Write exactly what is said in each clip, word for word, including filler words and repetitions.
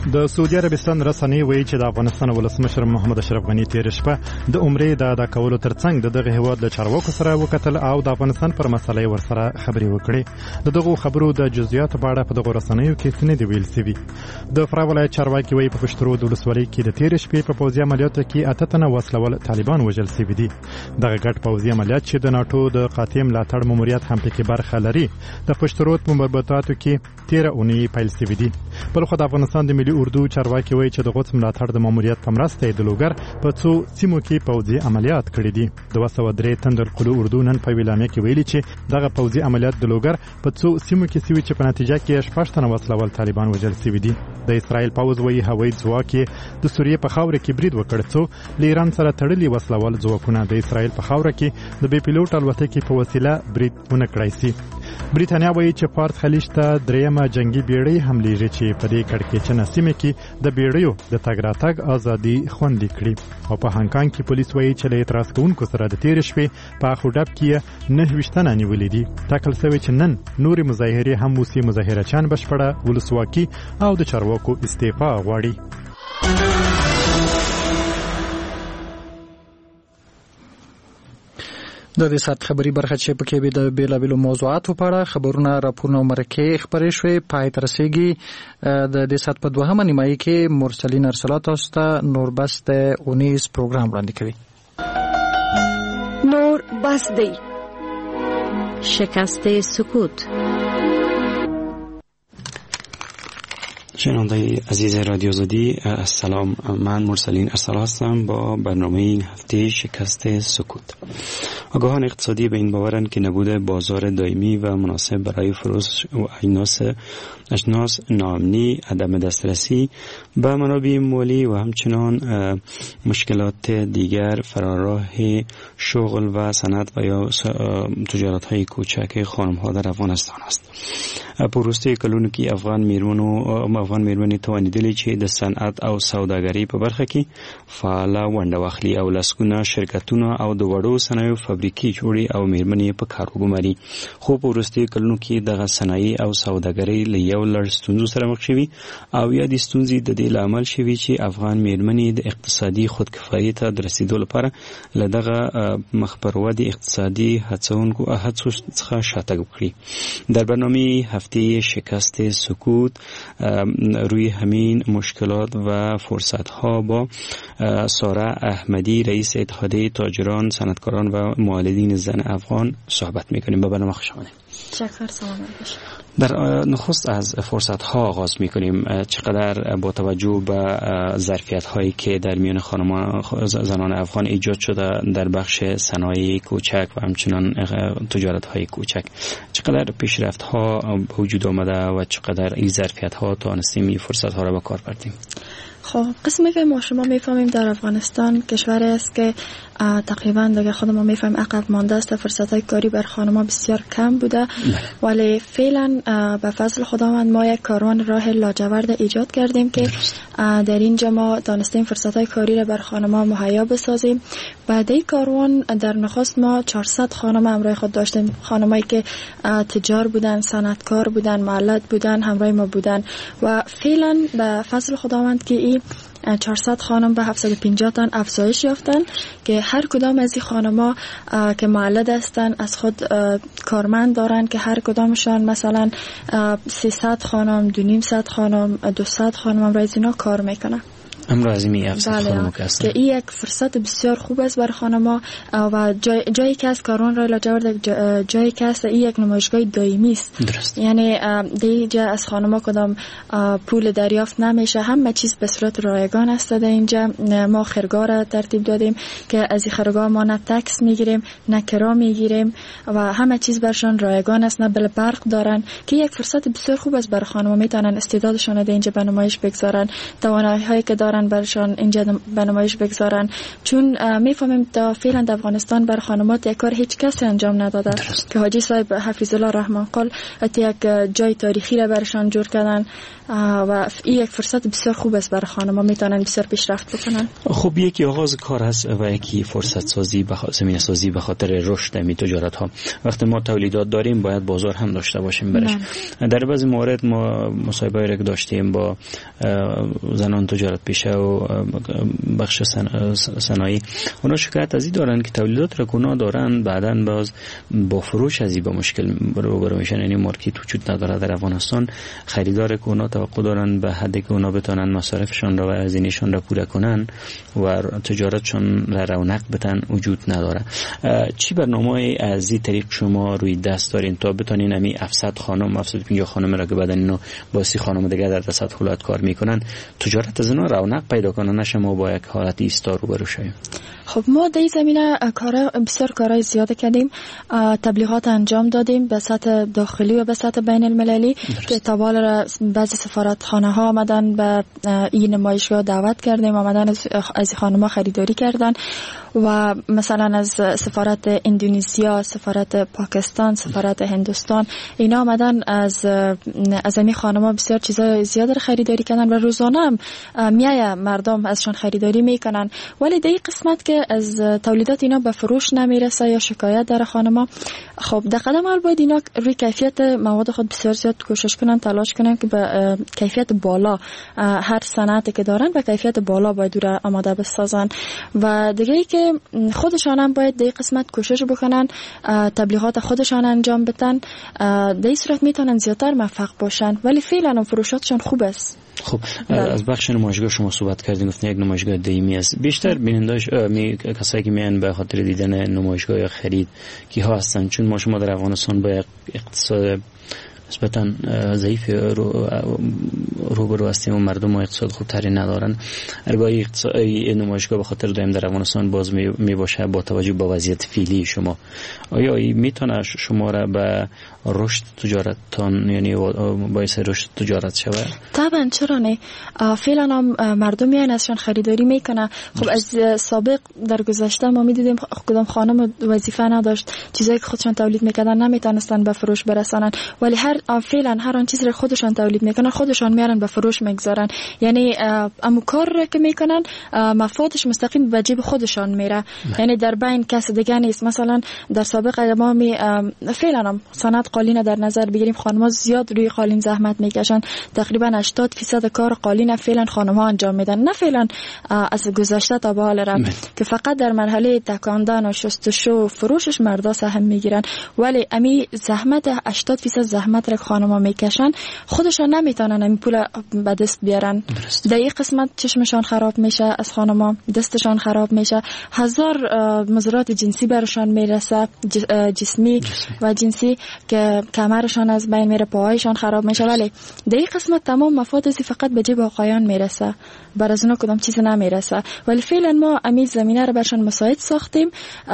د سعودي عربستان رسنۍ وایي چې د افغانستان ولسمشر محمد اشرف غني تیر شپه د عمرې د ادا کولو ترڅنګ د دغه هیواد له چارواکو سره وکتل او د افغانستان پر مسلې ورسره خبرې وکړې. د دغه خبرو د جزئیاتو په اړه په دغه رسنیو کې څه نه دی ویل شوي. د فراه ولایت چارواکي وایي په پشترود ولسوالۍ کې د تیر شپې په پوځي عملیاتو کې اته تنه وسلوال طالبان وژل شوي دي. دغه ګډ پوځي عملیات چې د ناتو د قاطع ملاتړ ماموریت هم پکې برخه لري د پشترود په مربوطاتو کې تیر اونۍ پیل شوي دي. بل خو د افغانستان د ملي اردو چارواکي وایي چې د قدس ملاتړ د ماموریت په مرسته د لوګر په څو سیمو کې پوځي عملیات کړي دي. د دوه سوه درې تندر قلو اردو نن په ویلامه کې ویلي چې دغه پوځي عملیات د لوګر په څو سیمو کې شوي چې په نتیجه کې شپږ تنه وسلوال طالبان وژل شوي دي. د اسرائیل پوځ وایي هوایي ځواک د سوریې په خاوره کې برید وکړ څو له ایران سره تړلي وسلوال ځواکونه د اسرائیل په خاوره کې د بې پیلوټ الوتکې په وسیله برید ونه کړای شي. بریتانیا وایي چې فارس خلیج ته دریمه جنگي بیړۍ هم لیږي چې په دې کړکېچنه سیمه کې د بیړیو د تګ راتګ ازادي خوندي کړي. او په هانګ کانګ کې پولیس وایي چې له اعتراض کوونکو سره د تیر شپې په اخوډب کې نه ویشتنه نیولې دي. ټاکل شوی چې نن نورې مظاهرې هم وسی مظاهرچیان بشپړه ولسواکي او د چارواکو استعفا غواړي. د دې سات خبري برخه چې پکې به د بیلابیلو موضوعاتو په اړه خبرونه راپورونه مرکه خبرې شوې پای تر رسیدي. د دې سات په دوهمه نیمایي کې مرسلین ارسلات استا نور بس د اونیس پروګرام وړاندې کوي. نور بس دی شکست سکوت. شنونده عزیز رادیو آزادی، سلام. من مرسلین ارسل هستم با برنامه این هفته شکست سکوت. آگاهان اقتصادی به این باورند که نبود بازار دائمی و مناسب برای فروش و اجناس اجناس ناامنی، عدم دسترسی به منابع مالی و همچنان مشکلات دیگر فراراه شغل و صنعت و یا تجارت های کوچک خانم ها در افغانستان است. پروسته کلونو کې افغان میرمنو افغان میرمنې توانیدلې چې د صنعت او سوداګرۍ په برخه کې فعاله ونډه واخلي او لسګونه شرکتونه او د وړو صنایعو فابریکې جوړي او میرمنې په کار وګماري. خو پروسته کلونو کې دغه صنایع او سوداګرۍ له یو لړ ستونزو سره مخ شوي او یا د ستونزې د دې لامل شوي چې افغان میرمنې د اقتصادي خودکفایۍ ته د رسیدو لپاره له دغه مخ پر ودې اقتصادي هڅونکو هڅو څخه شاتګ وکړي. در برنامه هفته شکست سکوت روی همین مشکلات و فرصت ها با ساره احمدی رئیس اتحادیه تاجران، صنعتکاران و مولدین زن افغان صحبت میکنیم. به برنامه خوش آمدید. شکر سلام علیکم. در نخست از فرصت ها آغاز میکنیم. چقدر با توجه به ظرفیت هایی که در میان خانمان زنان افغان ایجاد شده در بخش صنایع کوچک و همچنان تجارت های کوچک، چقدر پیشرفت ها وجود آمده و چقدر این ظرفیت ها توانستیم این فرصت ها را به کار بردیم؟ خب قسمی که ما شما میفهمیم در افغانستان کشوری است که تقریبا دیگه خود ما میفهمیم عقب مانده است. فرصت‌های کاری بر خانم‌ها بسیار کم بوده، ولی فعلا به فضل خداوند ما یک کاروان راه لاجورد ایجاد کردیم که در اینجا ما دانستیم فرصت‌های کاری را بر خانم‌ها مهیا بسازیم. بعد این کاروان در نخست ما چهارصد خانم همراه خود داشتیم، خانمایی که تجار بودن، صنعتکار بودن، مولد بودن، همراه ما بودن و فعلا به فضل خداوند که این چهارصد خانم به هفتصد و پنجاه تن افزایش یافتن که هر کدام از این خانم‌ها که مولد هستن از خود کارمند دارن که هر کدامشان مثلا سیصد خانم، دو نیم صد خانم، دویست خانم هم از اینا کار میکنن. امروزی افسر خانم که این یک فرصت بسیار خوب است برای خانم‌ها و جای جایی که از کارون رای لاجورد جایی که است این یک نمایشگاه دائمی است. یعنی دیگه از خانم‌ها کدام پول دریافت نمیشه، همه چیز به صورت رایگان است. در اینجا ما خرگاه را ترتیب دادیم که از این خرگاه ما نه تکس میگیریم نه کرا میگیریم و همه چیز برشان رایگان است، نه بل برق دارن که یک فرصت بسیار خوب است برای خانم‌ها، میتونن استعدادشان در اینجا به نمایش بگذارن، توانایی‌هایی که دارن دارن برشان اینجا به نمایش بگذارن، چون میفهمیم تا فعلا در افغانستان بر خانمات یک کار هیچ کسی انجام نداده درست. که حاجی صاحب حفیظ الله رحمان قال یک جای تاریخی را برشان جور کردن و این یک فرصت بسیار خوب است برای خانم‌ها، میتونن بسیار پیشرفت بکنن. خب یکی آغاز کار هست و یکی فرصت سازی به زمینه سازی به خاطر رشد می تجارت ها. وقتی ما تولیدات داریم باید بازار هم داشته باشیم برش. در بعضی موارد ما مصاحبه را داشتیم با زنان تجارت پیشه و بخش صنایع، اونا شکایت از این دارن که تولیدات را اونا دارن بعداً باز با فروش از این با مشکل روبرو میشن، یعنی مارکت وجود نداره در افغانستان. خریدار که اونا توقع دارن به حدی که اونا بتونن مصارفشان را و هزینه‌شان را پوره کنن و تجارتشون را رونق بدن وجود نداره. چی برنامه از این طریق شما روی دست دارین تا بتونین همین هفتصد خانم هفتصد و پنجاه خانم را که بعدن اینو با سی خانم دیگه در دست خلوت کار میکنن تجارت از اینا رونق پیدا کنه، نشه ما با یک حالت ایستا روبرو شویم؟ خب ما در این زمینه کارا بسیار کارهای زیاد کردیم، تبلیغات انجام دادیم به سطح داخلی و به سطح بین المللی که تابال را بعضی سفارتخانه ها آمدن به این نمایشگاه دعوت کردیم، آمدن از خانم‌ها خریداری کردن و مثلا از سفارت اندونزیا، سفارت پاکستان، سفارت هندوستان اینا آمدن از از این خانم‌ها بسیار چیزای زیاد را خریداری کردن و روزانه هم میای مردم ازشان خریداری میکنن. ولی در این قسمت که از تولیدات اینا به فروش نمیرسه یا شکایت داره خانم‌ها، خب در قدم اول باید اینا روی کیفیت مواد خود بسیار زیاد کوشش کنن، تلاش کنن که به کیفیت بالا هر صنعتی که دارن به کیفیت بالا باید دور آماده بسازن و دیگه ای که خودشان هم باید در این قسمت کوشش بکنن، تبلیغات خودشان انجام بدن، در این صورت میتونن زیادتر موفق باشن. ولی فعلا فروشاتشون خوب است. خب از بخش نمایشگاه شما صحبت کردین، گفتین یک نمایشگاه دائمی است. بیشتر بیننداش می کسایی که میان به خاطر دیدن نمایشگاه یا خرید کی ها هستن؟ چون ما شما در افغانستان با اقتصاد نسبتاً ضعیف رو روبرو هستیم و مردم اقتصاد خوبتری ندارن. ارگاهی اقتصادی نمایشگاه به خاطر دائم در افغانستان باز می باشه با توجه به وضعیت فعلی شما، آیا این میتونه شما را به رشد تجارتتان یعنی باعث رشد تجارت شود؟ طبعا چرا نه، فعلا هم مردم میان ازشان خریداری میکنه. خب از سابق در گذشته ما میدیدیم کدام خانم وظیفه نداشت، چیزایی که خودشان تولید میکردن نمیتونستن به فروش برسانن، ولی هر فعلا هر آن چیزی رو خودشان تولید میکنن خودشان میارن به فروش میگذارن، یعنی امو کار رو که میکنن مفادش مستقیم به جیب خودشان میره، یعنی در بین کس دیگه نیست. مثلا در سابق ما می فعلا هم صنعت قالین در نظر بگیریم، خانم‌ها زیاد روی قالین زحمت میکشن، تقریبا هشتاد درصد کار قالین فعلا خانم‌ها انجام میدن، نه فعلا از گذشته تا به حال را که فقط در مرحله تکاندن و شستشو و فروشش مردا سهم میگیرن، ولی امی زحمت هشتاد درصد زحمت را خانم‌ها میکشن خودشان نمیتونن این پول به دست بیارن. در این قسمت چشمشان خراب میشه، از خانم‌ها دستشان خراب میشه، هزار مضرات جنسی برشان میرسه، جسمی و جنسی که کمرشان از بین میره، پاهایشان خراب میشه، ولی در این قسمت تمام مفاد فقط به جیب آقایان میرسه، بر از اونا کدام چیز نمیرسه. ولی فعلا ما امی زمینه رو برشان مساعد ساختیم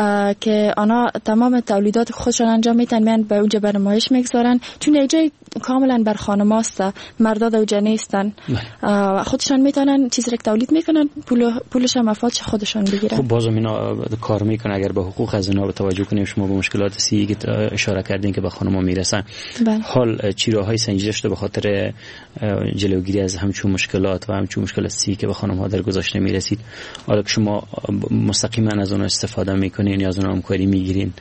که آنها تمام تولیدات خودشان انجام میتن، میان به اونجا به نمایش میگذارن، چون اینجا کاملا بر خانم‌هاست، مردا دوجا نیستن، خودشان میتونن چیزی رو تولید میکنن، پول پولش هم مفادش خودشان بگیرن. خب بازم اینا کار میکنن. اگر به حقوق از اینا توجه کنیم، شما به مشکلات سی که اشاره کردین که به خانم‌ها میرسن، حال چی راههای سنجیده شده به خاطر جلوگیری از همچون مشکلات و همچون مشکلات سی که به خانم‌ها در گذشته میرسید؟ حالا که شما مستقیما از اون استفاده میکنین یا از اون همکاری میگیرین،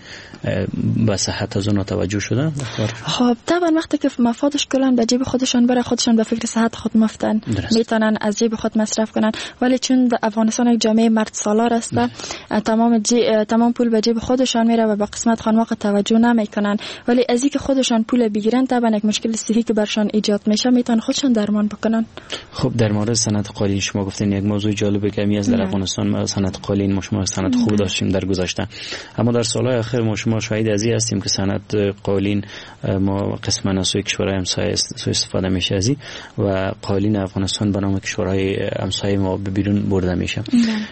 به صحت از اون توجه شده؟ خب طبعا وقتی که مفادش کلان به جیب خودشان بره، خودشان به فکر صحت خود مفتن، میتونن از جیب خود مصرف کنن، ولی چون در افغانستان یک جامعه مرد سالار است، تمام جی... تمام پول به جیب خودشان میره و به قسمت خانم‌ها توجه نمیکنن، ولی از اینکه خودشان پول بگیرن طبعا یک مشکل صحی که برشان ایجاد میشه میتونن خودشان درمان بکنن. خب در مورد صنعت قالین شما گفتین یک موضوع جالب کمی از در افغانستان صنعت قالین ما شما صنعت خوب داشتیم در گذشته، اما در سالهای اخیر ما شما شاهد از این هستیم که صنعت قالین ما قسما از سوی کشورهای همسایه سوء استفاده میشه ازی و قالین افغانستان به نام کشورهای همسایه ما به بیرون برده میشه.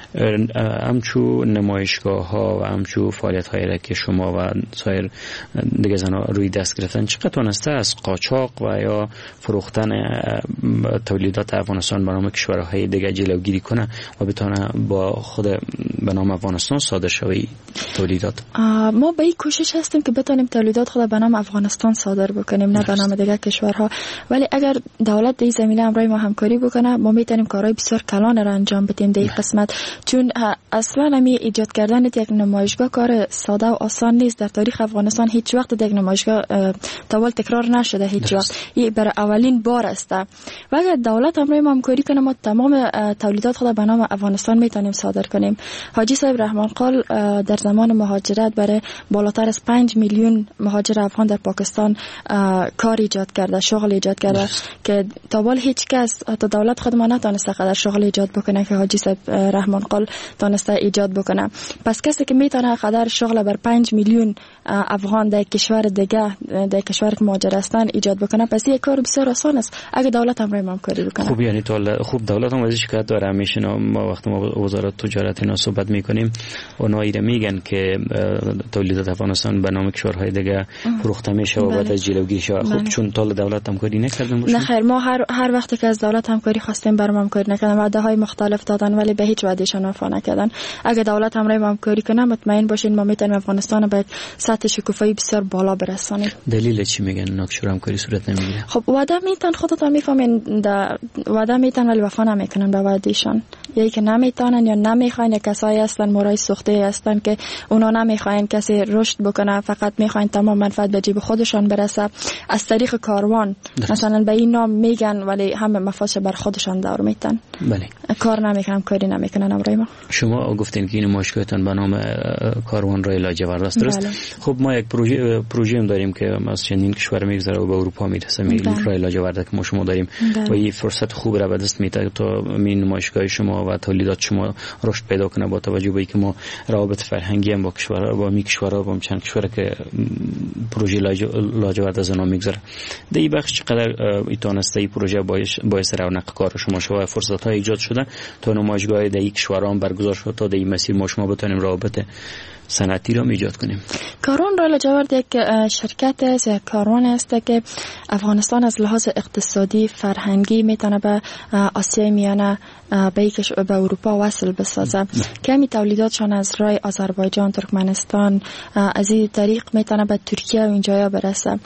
همچو نمایشگاه ها و همچو فعالیت هایی را که شما و سایر دیگه زنا روی دست گرفتن چقدر تونسته از قاچاق و یا فروختن تولیدات افغانستان به نام کشورهای دیگه جلوگیری کنه و بتونه با خود به نام افغانستان صادر شوی تولیدات؟ ما به این کوشش هستیم که بتونیم تولیدات خود به نام افغانستان صادر بکنیم، نه به نام دیگه کشورها. ولی اگر دولت در این زمینه همراه ما همکاری بکنه، ما میتونیم کارهای بسیار کلان را انجام بدیم در این قسمت. چون اصلا همی ایجاد کردن یک نمایشگاه کار ساده و آسان نیست. در تاریخ افغانستان هیچ وقت یک نمایشگاه تاول تکرار نشده، هیچ وقت. این برای اولین بار است. و اگر دولت همراه ما همکاری کنه، ما تمام تولیدات خود به نام افغانستان میتونیم صادر کنیم. حاجی صاحب رحمان قال در زمان مهاجرت برای بالاتر از پنج میلیون مهاجر افغان در پاکستان کار ایجاد کرده، شغل ایجاد کرده که تا حال هیچ کس، حتی دولت خود ما نتونسته قدر شغل ایجاد بکنه که حاجی صاحب رحمان قال تونسته ایجاد بکنه. پس کسی که میتونه قدر شغل بر پنج میلیون افغان در کشور دیگه، در کشور که مهاجر هستن ایجاد بکنه، پس یک کار بسیار آسان است اگه دولت همراه ما کاری بکنه. خوب، یعنی تو خوب دولت هم ازش شکایت داره همیشه. ما وقتی ما وزارت تجارت اینا صحبت میکنیم اونا ایره میگن که تولیدات افغانستان به نام کشورهای دیگه فروخته میشه و بعد جلوگیری شه. خب چون تا دولت همکاری نکردن باشه؟ نه خیر، ما هر هر وقتی که از دولت همکاری خواستیم برام همکاری نکردن، وعده های مختلف دادن ولی به هیچ وعدهشان وفا نکردن. اگه دولت همراه ما همکاری کنه، مطمئن باشین ما میتونیم افغانستان به سطح شکوفایی بسیار بالا برسانیم. دلیل چی میگن ناکشور همکاری صورت نمیگیره؟ خب وعده میتن، خودتون میفهمین، وعده میتن ولی وفا نمیکنن به وعدهشان. یکی که نمیتونن یا نمیخواین، یا کسایی هستن مورای سوخته هستن که اونا نمیخواین کسی رشد بکنه، فقط میخواین تمام منفعت به جیب خودشان برسه. از طریق کاروان دست. مثلا به این نام میگن ولی همه مفاسد بر خودشان دور میتن. بله. کار نمیکنن، کاری نمیکنن امرای ما. شما گفتین که این نمایشگاهتون به نام کاروان رای لاجورد است، درست؟ بله. خب ما یک پروژه پروژه هم داریم که از چندین کشور میگذره و به اروپا میرسه. میل رای لاجورد که ما شما داریم. بله. و این فرصت خوب را به دست میده تا این نمایشگاه شما و تولیدات شما رشد پیدا کنه، با توجه به اینکه ما روابط فرهنگی هم با کشورها با می کشورها با چند کشور که پروژه لاجورد از اونها میگذره. در این بخش چقدر ایتونسته این پروژه باعث باعث رونق کار شما شد و فرصت های ایجاد شده تا نمایشگاه در این کشورها هم برگزار شد تا در این مسیر ما شما بتونیم روابط صنعتی را ایجاد کنیم. کاروان رای لاجورد یک شرکت است، یک کاروان است که افغانستان از لحاظ اقتصادی فرهنگی میتونه به آسیای میانه به به اروپا وصل بسازه. کمی تولیداتشان از رای آذربایجان، ترکمنستان از این طریق میتونه به ترکیه و اینجایا برسه.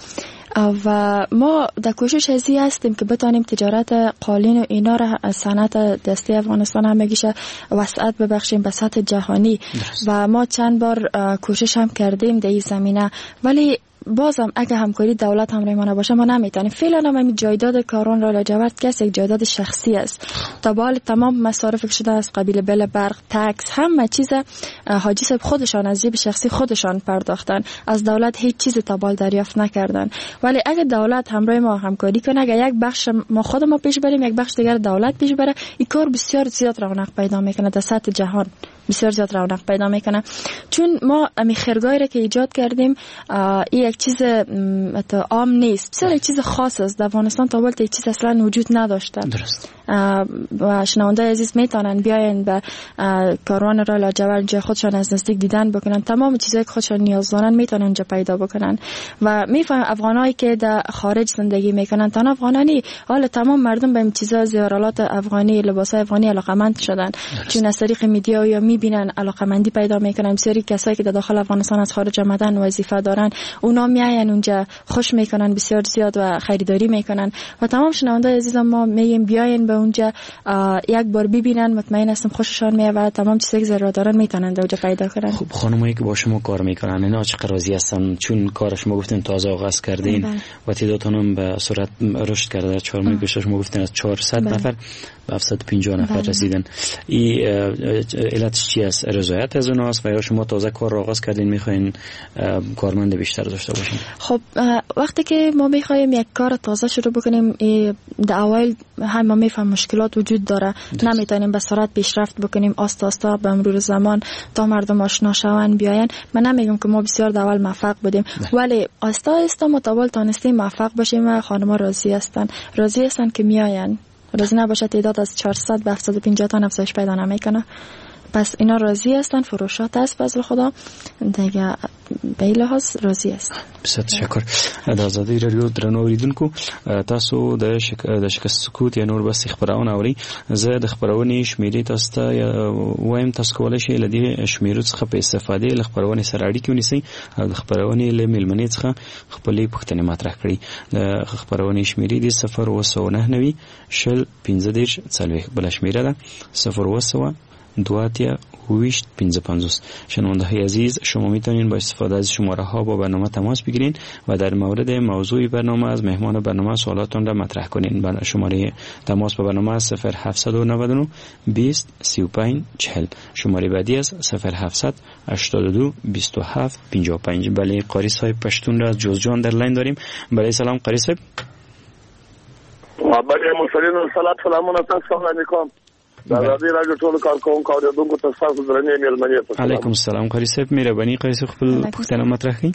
و ما در کوشش ازی هستیم که بتانیم تجارت قالین و اینا را از صنعت دستی افغانستان هم میگیشه وسعت ببخشیم به سطح جهانی. درست. و ما چند بار کوشش هم کردیم در این زمینه، ولی بازم اگه همکاری دولت همراه ما نباشه ما نمیتونیم. فعلا هم این جایداد کاروان رای لاجورد که یک جایداد شخصی است. تا به حال تمام مصارف شده از قبیل بل برق، تکس، همه چیز حاجی صاحب خودشان از جیب شخصی خودشان پرداختن. از دولت هیچ چیز تا به حال دریافت نکردن. ولی اگه دولت همراه ما همکاری کنه، اگه یک بخش ما خود ما پیش بریم، یک بخش دیگر دولت پیش بره، این کار بسیار زیاد رونق پیدا میکنه در سطح جهان. بسیار زیاد رونق پیدا میکنه. چون ما امی خرگاهی را که ایجاد کردیم این یک چیز عام نیست، بسیار یک چیز خاص است. در افغانستان تا وقت یک چیز اصلا وجود نداشته. درست. و شنونده عزیز میتونن بیاین به کاروان رای لاجورد جای خودشان از نزدیک دیدن بکنن، تمام چیزایی که خودشان نیاز دارن میتونن اونجا پیدا بکنن. و میفهم افغانایی که در خارج زندگی میکنن، تنها افغانانی، حالا تمام مردم به این چیزا، زیورالات افغانی، لباسای افغانی علاقمند شدن. چون از طریق میدیا یا میبینن علاقمندی پیدا میکنن. بسیاری کسایی که در داخل افغانستان از خارج آمدن وظیفه دارن، اونا میاین اونجا خوش میکنن بسیار زیاد و خریداری میکنن. و تمام شنونده عزیزم ما میگیم بیاین به اونجا یک بار ببینن، مطمئن هستم خوششان میاد و تمام چیزایی که ضرورت دارن میتونن اونجا پیدا کنن. خب خانمایی که با شما کار میکنن اینا چقدر راضی هستن؟ چون کار شما گفتین تازه آغاز کردین و تعدادتون هم به سرعت رشد کرده. در چهار ماه گذشته شما گفتین از چهارصد نفر به هفتصد و پنجاه نفر رسیدن. این علتش چی است؟ رضایت از اوناست و یا شما تازه کار را آغاز کردین میخواین کارمند بیشتر داشته باشین؟ خب وقتی که ما میخوایم یک کار تازه شروع بکنیم، در اول هم ما میفهمیم هم مشکلات وجود داره. نمیتونیم به سرعت پیشرفت بکنیم، آستا آستا به مرور زمان تا مردم آشنا شون بیاین. من نمیگم که ما بسیار اول موفق بودیم، ولی آستا آستا متوالی تانستیم موفق باشیم و خانم‌ها راضی هستن راضی هستن که میاین. راضی نباشه تعداد از چهارصد به هفتصد و پنجاه تا افزایش پیدا نمیکنه. پس اینا راضی هستن، فروشات هست فضل خدا دیگه، به این لحاظ راضی هستن. بسیار تشکر. د آزادۍ رادیو درنو اوریدونکو، تاسو د شک د شکست سکوت یا نور بس خبرونه اوري. زه د خبرونې شمیرې تاسو ته وایم، تاسو کولای شئ له دې شمیرو څخه په استفاده له خبرونې سره اړیکه ونیسئ او د خبرونې له میلمنې څخه خپلې پوښتنې مطرح کړئ. د خبرونې شمیرې د صفر اوه سوه نهه نوي شل پنځه دېرش څلوېښت، بله شمیره ده صفر اوه سوه دو اتیا ویشت پنځه پنځوس. شنونده های عزیز، شما میتونین با استفاده از شماره ها با برنامه تماس بگیرین و در مورد موضوع برنامه از مهمان برنامه سوالاتون را مطرح کنین. شماره تماس با برنامه صفر هفتصد و نود و نه بیست سی و پنج چهل. شماره بعدی از صفر هفتصد هشتاد و دو بیست و هفت پنجاه و پنج. بله، قاری صاحب پشتون را از جوزجان در لاین داریم. بله سلام قاری صاحب. بله مرسلین سلام سلامونه تاسو علیکم. د آزادۍ راډیو ټول کارکونکو اوریدونکو ته تاسو درنې مېلمنې ته علیکم السلام. قاری صاحب مهرباني قاری صاحب خپل پوښتنه مطرح کړئ.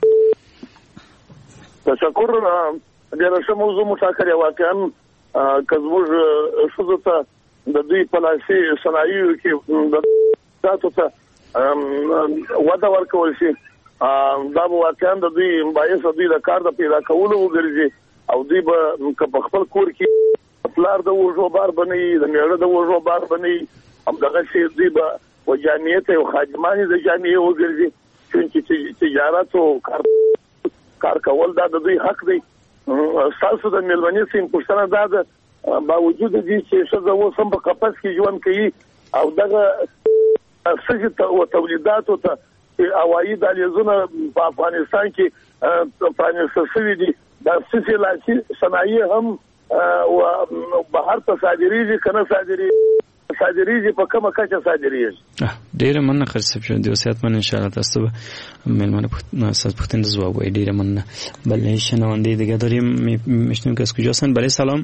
تشکر. ډېره ښه موضوع مطرح واقعا که زموږ ښځو ته د دوی په لاسي صنایعو کې د تاسو ته وده ورکول شي، دا به واقعا د دوی باعث دوی د کار د پیدا کولو وګرځي او دوی به په خپل کور کې پلار د وژو بار بنئ، د میړه د وژو بار بنئ، هم دغه شی دوی به و جامعیت او خادمانې د جامعې وګرځي. چې تجارت او کار کار کول دا د دوی حق دی. تاسو د میلمنې سیم پوښتنه دا ده، باوجود دې چې ښځه اوس هم په قفس کې ژوند کوي او دغه ښځې ته او تولیداتو ته هوایي دهلیزونه په افغانستان کې پرانیستل شوي دي، دا څه لاسي صنایع هم و بهر ته صادریږي که نه صادریږي صادریږي په کومه کچه صادریږي. ډېره مننه خیر صاحب، شو د وصیت مننه انشاءالله تاسو به مهمانه استاد پوښتنه ځواب وایي. ډېره مننه. بله شنونده دیگه داریم، میشنویم که از کجا هستن. بله سلام.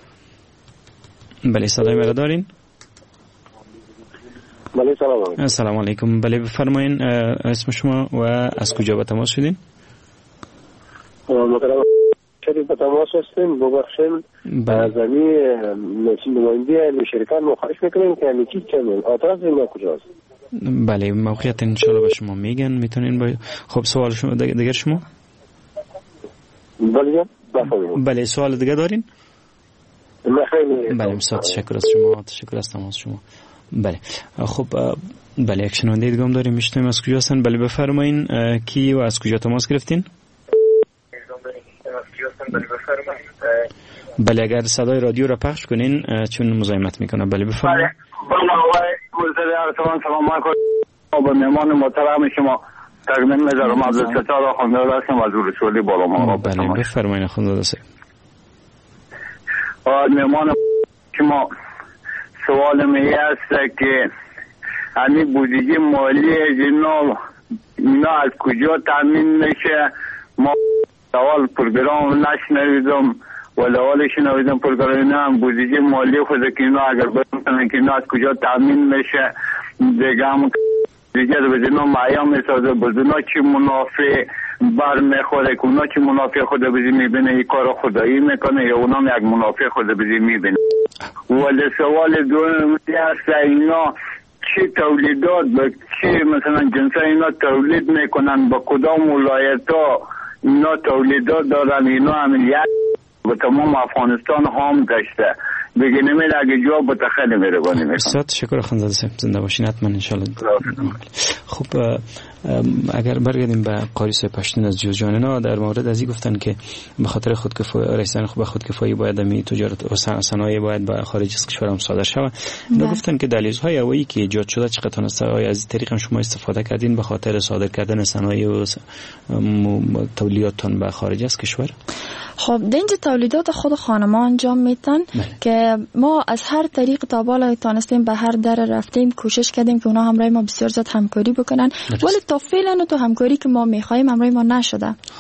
بله صدای مرا دارین؟ بله سلام. سلام علیکم. بله بفرمایین اسم شما و از کجا به تماس شدین؟ مطلب شدی به تماس هستیم. ببخشید از امی نماینده شرکت مخالف میکنیم که امی چیز چمون آتاز ما کجاست؟ بله موقعیت انشاءالله به شما میگن، میتونین با... خب سوال شما دیگر شما؟ بله بفرمایید. بله سوال دیگه دارین؟ خیلی بله بسیار تشکر از شما، تشکر از تماس شما. بله خب بله یک شنونده دیگه هم داریم، میشنویم از کجا هستن. بله بفرمایین کی و از کجا تماس گرفتین؟ بله اگر صدای رادیو را پخش کنین چون مزاحمت میکنه. بله بفرمایید. بله آقای وزیر ارسلان سلام علیکم. با مهمان محترم شما تقدیم می‌ذارم عبدالستار آخوندزاده هستم از رسولی بالا. بله بفرمایید آخوندزاده صاحب. مهمان شما سوال می است که همین بودجه مالی جناب اینا از کجا تامین میشه؟ ما اول پروگرام نشنویدم ولی اول شنویدم پروگرام اینا هم بودجه مالی خود که اینا اگر بکنن که اینا از کجا تامین میشه دیگه هم دیگه به جناب معیام میسازه بزنا چی منافع بر میخوره که اونا چی منافع خود بزی میبینه این کار خدایی میکنه یا اونا یک منافع خود بزی میبینه. ولی سوال دوم است اینا چی تولیدات به چی مثلا جنسا اینا تولید میکنن با کدام ولایت ها اینا تولیدات دارن اینا همین یک به تمام افغانستان هم گشته بگه نمید اگه جواب بتخیلی میره بانی میکنم. بسیار تشکر خانزاده صاحب، زنده باشین حتما انشاءالله. خب اگر برگردیم به قاری صاحب پشتین از جوزجان، در مورد ازی گفتن که به خاطر خودکفایی رئیسان خوب خودکفایی باید می تجارت و صنایع باید به خارج از کشور هم صادر شود. اینا گفتن که دلیل‌های اولی که ایجاد شده چقدر تونسته از این طریق هم شما استفاده کردین به خاطر صادر کردن صنایع و تولیداتون به خارج از کشور؟ خب اینجا تولیدات خود خانمان انجام میتن که ما از هر طریق تا بالا تانستیم به هر در رفتیم کوشش کردیم که اونا همراه ما بسیار زیاد همکاری بکنن، ولی تا فعلا تو همکاری که ما میخوایم همراه ما نشده.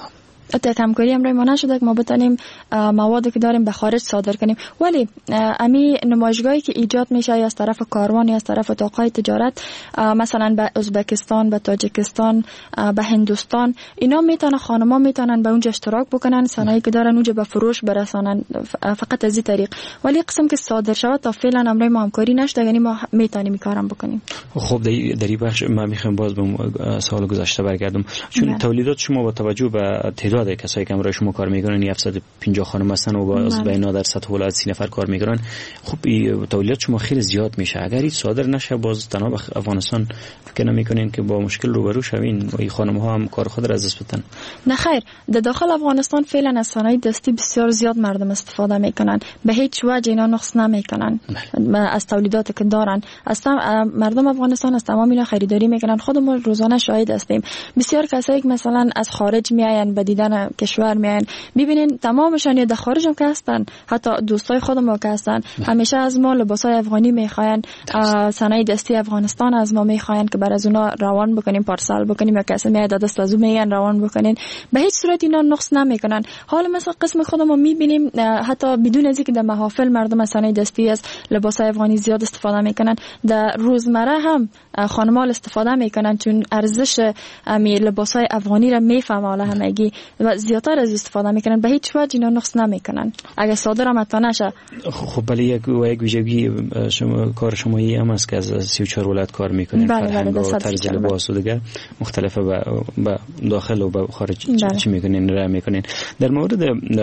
حتی همکاری همراه ما نشده که ما بتونیم موادی که داریم به خارج صادر کنیم. ولی امی نمایشگاهی که ایجاد میشه یا از طرف کاروان یا از طرف اتاقهای تجارت، مثلا به ازبکستان، به تاجیکستان، به هندوستان، اینا میتونن خانما میتونن به اونجا اشتراک بکنن، صنایعی که دارن اونجا به فروش برسانن فقط از این طریق. ولی قسم که صادر شود تا فعلا همراه ما همکاری نشده، یعنی ما میتونیم این کارم بکنیم. خب در این بخش من میخوام باز به سوال گذشته برگردم، چون نه. تولیدات شما با توجه به تعداد کسایی که همراه شما کار میکنن هفتصد و پنجاه خانم هستن و باز به اینا در سطح ولایت سی نفر کار میکنن، خب تولیدات شما خیلی زیاد میشه. اگر این صادر نشه باز تنها به افغانستان فکر نمیکنین که با مشکل روبرو شوین و این خانم ها هم کار خود را از دست بدن؟ نه خیر، در داخل افغانستان فعلا از صنایع دستی بسیار زیاد مردم استفاده میکنن، به هیچ وجه اینا نقص نمیکنن از تولیداتی که دارن. اصلا مردم افغانستان از تمام اینا خریداری میکنن. خودمون روزانه شاهد هستیم بسیار کسایی که مثلا از خارج میاین به دیدن کشور میاین، ببینین تمامشان یا در خارج هم که هستن، حتی دوستای خودم که هستن همیشه از ما لباسای افغانی میخواین، صنایع دستی افغانستان از ما میخواین که بر از اونا روان بکنیم، پارسال بکنیم، یا کسی میاد دست از اون میگن روان بکنین. به هیچ صورت اینا نقص نمیکنن. حالا مثلا قسم خودم ما میبینیم حتی بدون از اینکه در محافل مردم از صنایع دستی از لباسای افغانی زیاد استفاده میکنن، در روزمره هم خانم‌ها استفاده میکنن، چون ارزش امی لباسای افغانی را میفهمه حالا همگی و زیادتر از استفاده میکنن. به هیچ وجه اینا نقص نمیکنن اگه صادر هم تا نشه. خب ولی یک و یک ویژگی شما کار شما ای هم است که از سی و چهار ولایت کار میکنین، فرهنگ و طرز لباس و دیگه مختلفه با داخل و با خارج چی میکنین راه میکنین. در مورد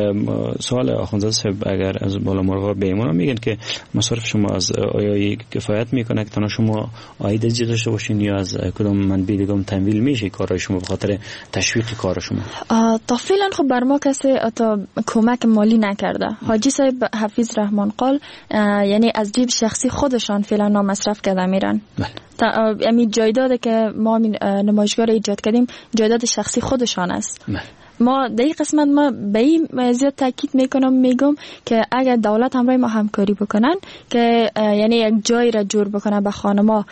سوال آخوندزاده صاحب اگر از بالا مرغا بیمون میگن که مصارف شما از آیا کفایت میکنه که تنها شما عاید از داشته باشین یا از کدام منبع دیگه تمویل میشه کارهای شما به خاطر تشویق کار شما؟ تا فعلا خب بر ما کسی تا کمک مالی نکرده. حاجی صاحب حفیظ رحمان قال یعنی از جیب شخصی خودشان فعلا نامصرف کرده میرن. تا یعنی جایداد که ما نمایشگاه را ایجاد کردیم جایداد شخصی خودشان است. بله. ما در این قسمت ما به این زیاد تاکید میکنم، میگم که اگر دولت همراه ما همکاری بکنن که یعنی یک جای را جور بکنه به خانما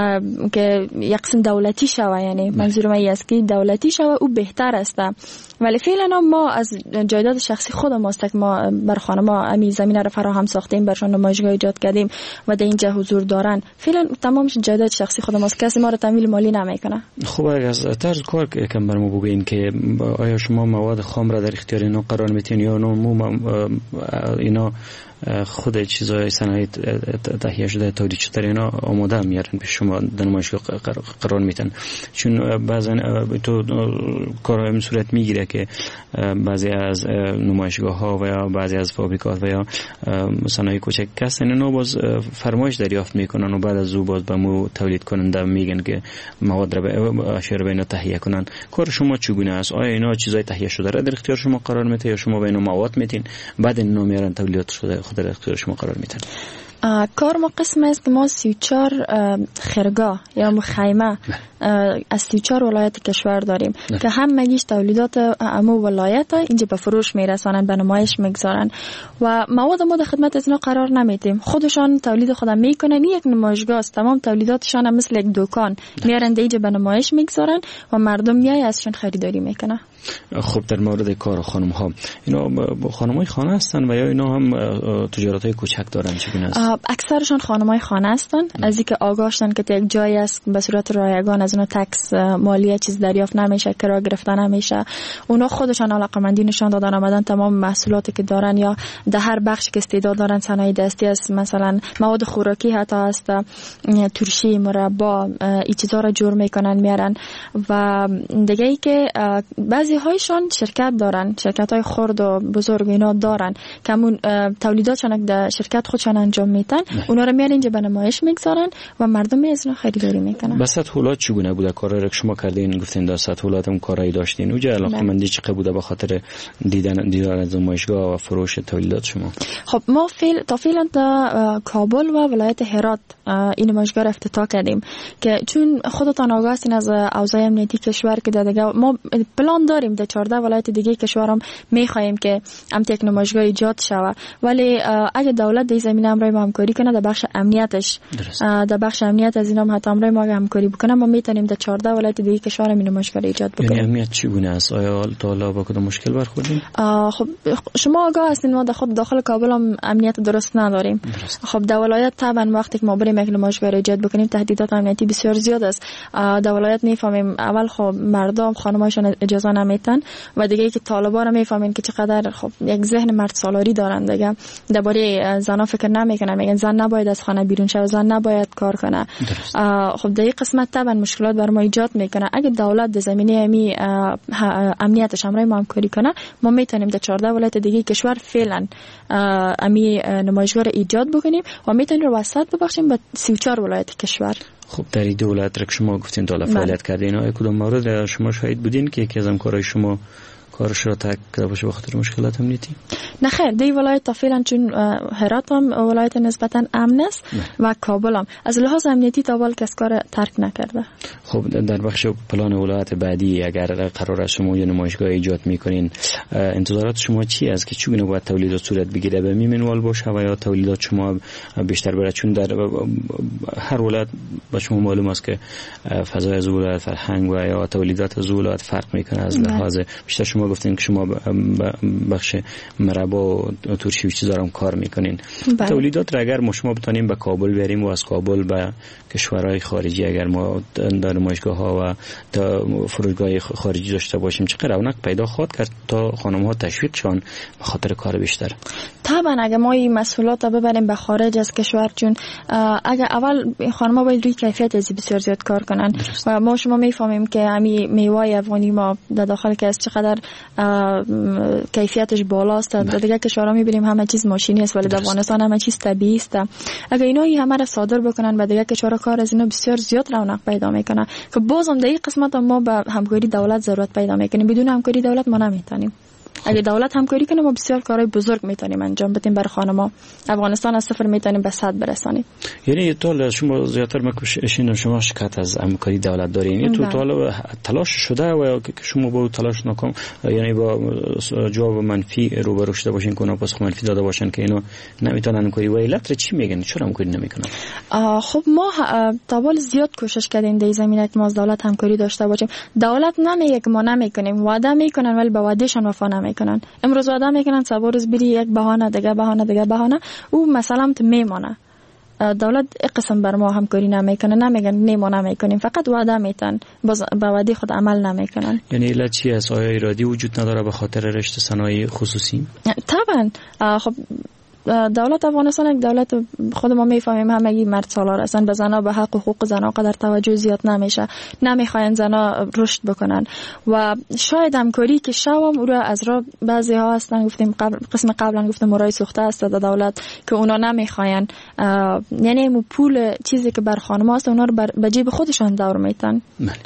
که یک قسم دولتی شوه، یعنی منظور من این است که دولتی شوه او بهتر است. ولی فعلا ما از جایداد شخصی خودم است که ما بر خانما امی زمینه را فراهم ساختیم، برشان نمایشگاه ایجاد کردیم و در اینجا حضور دارن. فعلا تمامش جایداد شخصی خودم است، کسی ما را تمویل مالی نمیکنه. خب از طرز کار کم بر ما بگین که آیا شما مواد خام را در اختیار اینا قرار میتین یا نه اینا خود چیزای صنایع تهیه شده تولید شده اینا آماده میارن پیش شما در نمایشگاه قرار میتن؟ چون بعضا تو کارهای این صورت میگیره که بعضی از نمایشگاه ها و یا بعضی از فابریکات و یا صنایع کوچک هستن اینا باز فرمایش دریافت میکنن و بعد از او باز به مو تولید کننده میگن که مواد را به شهر اینا تهیه کنن. کار شما چگونه است؟ آیا اینا چیزای تهیه شده را در اختیار شما قرار میته یا شما به اینا مواد میتین بعد اینا میارن تولید شده خود در اختیار شما قرار میتن؟ کار ما قسم است که ما سی و چهار خرگاه یا مخیمه از سی و چهار ولایت کشور داریم نه. که هم مگیش تولیدات امو ولایت اینجا به فروش میرسانن، به نمایش میگذارن و مواد ما در خدمت از اینا قرار نمیدیم. خودشان تولید خودم میکنن. یک نمایشگاه است، تمام تولیداتشان هم مثل یک دکان میارن اینجا به نمایش میگذارن و مردم میای ازشون خریداری میکنه. خب در مورد کار خانم ها، اینا خانمای خانه هستن و یا اینا هم تجارت های کوچک دارن؟ چگونه است؟ اکثرشان خانمای خانه هستن. از اینکه آگاه شدن که یک جایی است به صورت رایگان از اونها تکس مالی چیز دریافت نمیشه، کرا گرفتن نمیشه، اونا خودشان علاقمندی نشان دادن آمدن تمام محصولاتی که دارن یا در هر بخش که استعداد دارن صنایع دستی است، مثلا مواد خوراکی حتی است، ترشی، مربا، این چیزا را جور میکنن میارن. و دیگه ای که بعضی هایشان شرکت دارن، شرکت های خرد و بزرگ اینا دارن که همون تولیداتشان در شرکت خودشان انجام میدن، اونا رو میارن اینجا به نمایش میگذارن و مردم از اونها خریداری میکنن. به سطح ولایت چگونه بوده کارایی که شما کردین؟ گفتین در سطح ولایت هم کارایی داشتین، اونجا علاقه‌مندی چقدر بوده به خاطر دیدن دیدار از نمایشگاه و فروش تولیدات شما؟ خب ما فعلا تا فعلا تا کابل و ولایت هرات این نمایشگاه را افتتاح کردیم که چون خودتان آگاه هستین از اوضاع امنیتی کشور که دیگه ما پلان داریم داریم در چهارده ولایت دیگه کشورم میخوایم که هم یک نمایشگاه ایجاد شود، ولی اگه دولت در زمینه همراه ما همکاری کنه در بخش امنیتش در بخش امنیت از اینا هم حتی همراه ما همکاری بکنه، ما میتونیم در چهارده ولایت دیگه کشورم این نمایشگاه ایجاد بکنیم. یعنی امنیت چگونه است؟ آیا تا حالا با کدام مشکل برخوردین؟ خب شما آگاه هستین ما در خود داخل کابل هم امنیت درست نداریم. درست. خب در ولایت طبعا وقتی که ما بریم یک نمایشگاه ایجاد بکنیم تهدیدات امنیتی بسیار زیاد است. در ولایت میفهمیم اول خب مردم خانمایشان اجازه نمیتن و دیگه که طالبان رو میفهمین که چقدر خب یک ذهن مرد سالاری دارن دیگه، درباره زنا فکر نمیکنن، میگن زن نباید از خانه بیرون شه، زن نباید کار کنه. خب در این قسمت طبعا مشکلات بر ما ایجاد میکنه. اگه دولت در زمینه امی امنیتش همراه ما همکاری کنه، ما میتونیم در چهارده ولایت دیگه کشور فعلا امی نمایشگاه رو ایجاد بکنیم و میتونیم وسط ببخشیم به سی و چهار ولایت کشور. خب در این دولت را که شما گفتین تا فعالیت کردین، آیا کدام مورد شما شاهد بودین که یکی از همکارای شما کارش را ترک کرده باشه به خاطر مشکلات امنیتی؟ نه خیر، دی ولایت تا فعلا چون هرات هم ولایت نسبتا امن است و کابل هم از لحاظ امنیتی تا اول کس کار ترک نکرده. خب در بخش پلان ولایت بعدی اگر قرار است شما یه نمایشگاه ایجاد میکنین، انتظارات شما چی است که چگونه باید تولیدات صورت بگیره؟ به میمنوال باشه و یا تولیدات شما بیشتر بره؟ چون در هر ولایت با شما معلوم است که فضای از ولایت، فرهنگ و یا تولیدات از ولایت فرق میکنه. از لحاظ بیشتر شما گفتین که شما بخش مربا و ترشی و چیزا هم کار میکنین. بله. تولیدات را اگر ما شما بتونیم به کابل بریم و از کابل به کشورهای خارجی اگر ما در نمایشگاه ها و فروشگاه خارجی داشته باشیم، چقدر رونق پیدا خواهد کرد تا خانم ها تشویق شون به خاطر کار بیشتر؟ طبعا اگر ما این مسئولات رو ببریم به خارج از کشور، چون اگر اول خانم ها باید روی کیفیت از بسیار زیاد کار کنن و ما شما میفهمیم که همین میوه افغانی ما در داخل که است چقدر کیفیتش بالاست. در دیگه کشورها میبینیم همه چیز ماشینی است، ولی در افغانستان همه چیز طبیعی است. اگر اینا همه را صادر بکنن به دیگه کشورها، کار از اینا بسیار زیاد رونق پیدا میکنه که بازم در این قسمت ما به همکاری دولت ضرورت پیدا میکنیم. بدون همکاری دولت ما نمیتونیم. اگه دولت همکاری کنه ما بسیار کارهای بزرگ میتونیم انجام بدیم برای خانم‌ها. افغانستان از صفر میتونیم به صد برسانیم. یعنی تو شما زیاتر مکوشین شما شکایت از همکاری دولت دارین، این تو تو تلاش شده و شما با تلاش ناکام، یعنی با جواب منفی روبرو شده باشین که اونا پاسخ منفی داده باشن که اینا نمیتونن همکاری؟ و علت چی میگن؟ چرا همکاری نمیکنن؟ خب ما تا حالا زیاد کوشش کردیم در زمینه که ما از دولت همکاری داشته باشیم. دولت نمیگه که ما نمیکنیم، وعده میکنن ولی به وعدهشون وفا نمیکنن. امروز وعده میکنن، صبح روز بری یک بهانه دیگه بهانه دیگه بهانه، او مثلا میمونه. دولت قسم بر ما همکاری نمیکنه، نمیگن نیمو نمیکنیم، فقط وعده میتن، باز به وعده خود عمل نمیکنن. یعنی علت چی است؟ آیا ارادی وجود نداره به خاطر رشته صنایع خصوصی؟ طبعا. خب دولت افغانستان یک دولت خود ما میفهمیم همگی مرد سالار هستن، به زنا به حق و حقوق زنا قدر توجه زیاد نمیشه، نمیخواین زنا رشد بکنن و شاید همکاری که شوم او را از را بعضی ها هستن گفتیم قبل قسم قبلا گفتم مرای سوخته است در دولت که اونا نمیخواین، یعنی مو پول چیزی که بر خانم هست اونا رو به جیب خودشان دور میتن،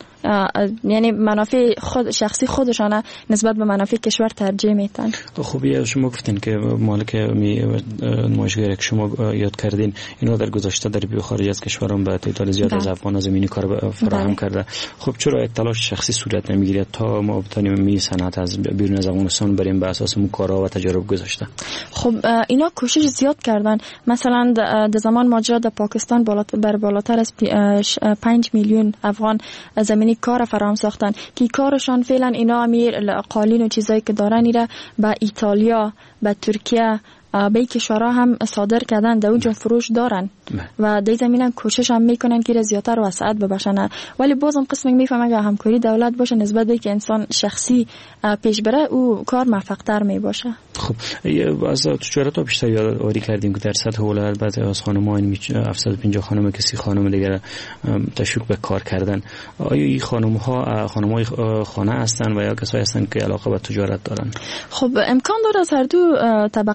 یعنی منافع خود شخصی خودشانه نسبت به منافع کشور ترجیح میتن. خوبیه شما گفتین که مالک نمایشگاهی که شما یاد کردین اینا در گذشته در بی خارج از کشورم به تعداد زیاد از افغان زمینی کار فراهم کرده. خب چرا یک تلاش شخصی صورت نمیگیره تا ما بتونیم می صنعت از بیرون از افغانستان بریم به اساس مو کارا و تجارب گذشته؟ خب اینا کوشش زیاد کردن. مثلا در زمان ماجرا در پاکستان بالاتر بر بالاتر از پنج میلیون افغان زمینی کار فراهم ساختن که کارشان فعلا اینا امیر قالین و چیزایی که دارن ایره به ایتالیا، به ترکیه، به کشورها هم صادر کردن، در اونجا فروش دارن و در زمینه کوشش هم میکنن که زیادتر وسعت ببخشن، ولی بازم قسم میفهمم اگه همکاری دولت باشه نسبت به که انسان شخصی پیش بره او کار موفق‌تر میباشه. خب از تجارت ها بیشتر یادآوری کردیم که در سطح ولایت بعضی از خانم‌ها این هفتصد و پنجاه خانم کسی خانم دیگر تشویق به کار کردن. آیا این خانم‌ها خانم‌های خانه هستن و یا کسایی هستن که علاقه به تجارت دارن؟ خب امکان داره از هر دو طبقه باشه،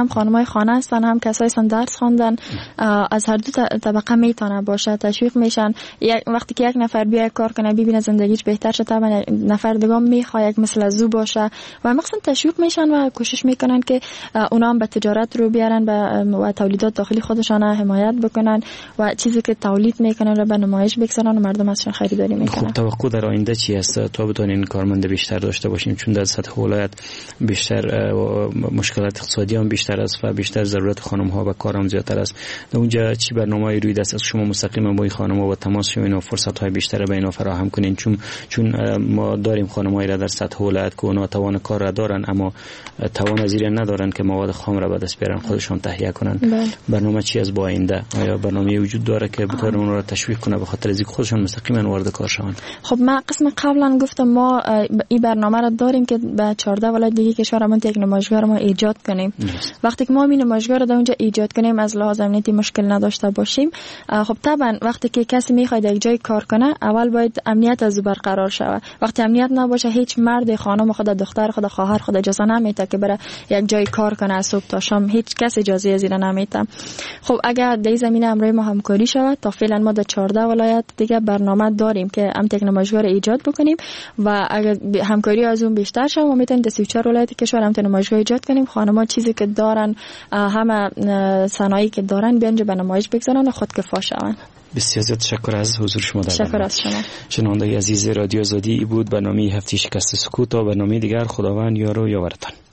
هم خانمای خانه هستن، هم کسایی هستن درس خواندن، از هر دو طبقه میتونه باشه، تشویق میشن. یک وقتی که یک نفر بیا کار کنه ببینه زندگیش بهتر شه، طبعا نفر دیگه میخواد یک مثل از او باشه و مخصوصا تشویق میشن و کوشش میکنن که اونا هم به تجارت رو بیارن و تولیدات داخلی خودشان حمایت بکنن و چیزی که تولید میکنن رو به نمایش بگذارن و مردم ازشون خریداری میکنن. خب توقع در آینده چی است تا بتونین کارمند بیشتر داشته باشیم؟ چون در سطح ولایت بیشتر مشکلات اقتصادی هم بیشتر است و بیشتر ضرورت خانم ها و کار هم زیادتر است. در اونجا چی برنامه‌ای روی دست است شما مستقیما با این خانم ها و تماس شوین و فرصت های بیشتر به اینا فراهم کنین؟ چون چون ما داریم خانمایی را در سطح ولایت که اونا توان کار را دارن اما توان از این ندارن که مواد خام را به دست بیارن خودشون تهیه کنن. بله. برنامه چی از با آینده؟ آیا برنامه وجود داره که بتونه اون را تشویق کنه به خاطر از اینکه خودشون مستقیما وارد کار شون؟ خب ما قسم قبلا گفتم ما این برنامه را داریم که به چهارده ولایت دیگه کشورمون یک نمایشگاه ما ایجاد کنیم. نست. وقتی که ما این نمایشگاه را در اونجا ایجاد کنیم از لحاظ امنیتی مشکل نداشته باشیم، خب طبعا وقتی که کسی میخواد یک جای کار کنه اول باید امنیت از برقرار شود. وقتی امنیت نباشه هیچ مرد خانم خود دختر خود خواهر خود اجازه نمیده که بره یک جای کار کنه از صبح تا شام، هیچ کس اجازه از این نمیده. خب اگر در زمینه امروی ما همکاری شود تا فعلا ما در چهارده ولایت دیگه برنامه داریم که هم یک نمایشگاه را ایجاد بکنیم و اگر همکاری از اون بیشتر شه ما میتونیم در سی و چهار ولایت کشور هم نمایشگاه ایجاد کنیم. خانم‌ها چیزی که دارن همه صنایعی که دارن بیان به نمایش بگذارن و خودکفا شون. بسیار زیاد تشکر از حضور شما در تشکر از شما. شنوندگان عزیز رادیو آزادی، ای بود برنامه هفته شکست سکوت. تا برنامه دیگر خداوند یار و یاورتان.